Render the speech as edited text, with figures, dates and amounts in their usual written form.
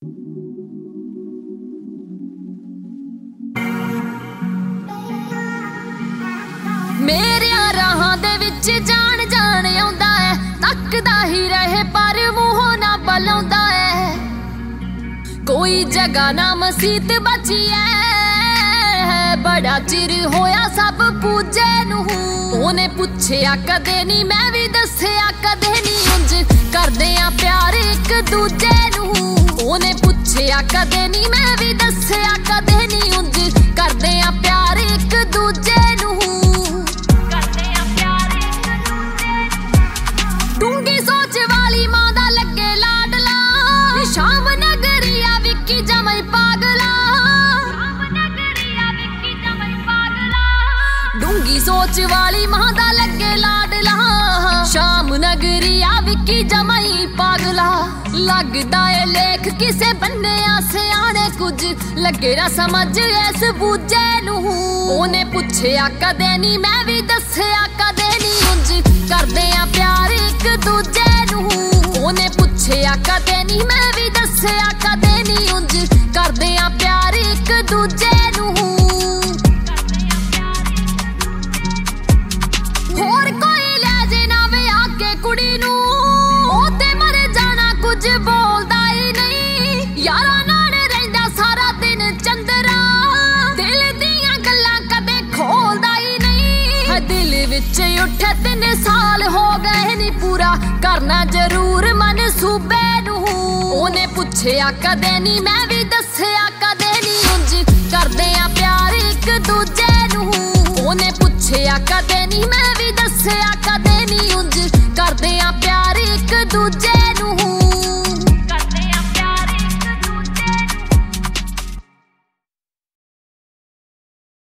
ਮੇਰਿਆਂ ਰਾਹਾਂ ਦੇ ਵਿੱਚ ਜਾਣ ਜਾਣ ਆਉਂਦਾ ਹੈ, ਤੱਕਦਾ ਹੀ ਰਹੇ ਪਰ ਮੂੰਹੋਂ ਨਾ ਬੁਲਾਉਂਦਾ ਹੈ। ਕੋਈ ਜਗ੍ਹਾ ਨਾ ਮਸੀਤ ਬਚੀ ਐ, ਬੜਾ ਚਿਰ ਹੋਇਆ ਸਭ ਪੂਜੇ ਨੂੰ। ਉਹਨੇ ਪੁੱਛਿਆ ਕਦੇ ਨਹੀਂ, ਮੈਂ ਵੀ ਦੱਸਿਆ ਕਦੇ ਨਹੀਂ, ਉਂਝ ਕਰਦੇ ਆ ਪਿਆਰ ਇੱਕ ਦੂਜੇ ਨੂੰ। ਉਹਨੇ ਪੁੱਛਿਆ ਕਦੇ ਨਹੀਂ, ਮੈਂ ਵੀ ਦੱਸਿਆ ਕਦੇ ਨਹੀਂ, ਉਂਝ ਕਰਦੇ ਆ ਪਿਆਰ ਇੱਕ ਦੂਜੇ ਨੂੰ। ਡੂੰਗੀ ਸੋਚ ਵਾਲੀ ਮਾਂ ਦਾ ਲੱਗੇ ਲਾਡਲਾ, ਸ਼ਾਮ ਨਗਰੀਆ ਵਿੱਕੀ ਜਮਈ ਪਾਗਲਾ। ਡੂੰਗੀ ਸੋਚ ਵਾਲੀ ਮਾਂ ਦਾ ਲੱਗੇ ਲਾਡਲਾ, ਸ਼ਾਮ ਨਗਰੀਆ ਵਿੱਕੀ ਜਮਈ ਪਾਗਲਾ। ਲੱਗਦਾ ਏ ਲੇਖ ਕਿਸੇ ਬੰਨਿਆ ਸਿਆਣੇ, ਕੁਝ ਲੱਗੇ ਨਾ ਸਮਝ ਇਸ ਬੂਝੇ ਨੂੰ। ਉਹਨੇ ਪੁੱਛਿਆ ਕਦੇ ਨਹੀਂ, ਮੈਂ ਵੀ ਦੱਸਿਆ ਕਦੇ ਨਹੀਂ, ਉਂਝ ਕਰਦੇ ਆ ਪਿਆਰ ਇੱਕ ਦੂਜੇ ਨੂੰ। ਉਹਨੇ ਪੁੱਛਿਆ ਕਦੇ ਨਹੀਂ, ਮੈਂ ਵੀ ਦੱਸਿਆ ਕਦੇ ਨਹੀਂ, ਉਂਝ ਕਰਦੇ ਆ ਪਿਆਰ ਇੱਕ ਦੂਜੇ ਨੂੰ। ਹੋਰ ਕੋਈ ਲੈ ਜੇ ਨਾ ਵਿਆਹ ਕੇ ਕੁੜੀ ਨੂੰ, ਉਹ ਤੇ ਮਰ ਜਾਣਾ ਕੁਝ ਬੋਲਦਾ ਹੀ ਨਹੀਂ। ਯਾਰਾਂ ਨਾਲ ਰਹਿੰਦਾ ਸਾਰਾ ਦਿਨ ਚੰਦਰਾ, ਦਿਲ ਦੀਆਂ ਗੱਲਾਂ ਕਦੇ ਖੋਲਦਾ ਹੀ ਨਹੀਂ। ਦਿਲ ਵਿੱਚ ਉੱਠ 3 ਸਾਲ ਹੋ ਗਏ ਨੀ, ਪੂਰਾ ਕਰਨਾ ਜ਼ਰੂਰ ਮਨਸੂਬੇ ਨੂੰ। ਉਹਨੇ ਪੁੱਛਿਆ ਕਦੇ ਨਹੀਂ, ਮੈਂ ਵੀ ਦੱਸਿਆ ਕਦੇ ਨਹੀਂ, ਉਂਝ ਕਰਦੇ ਆ ਪਿਆਰ ਇੱਕ ਦੂਜੇ ਨੂੰ। ਉਹਨੇ ਪੁੱਛਿਆ ਕਦੇ ਨਹੀਂ, ਮੈਂ ਵੀ ਦੱਸਿਆ ਕਦੇ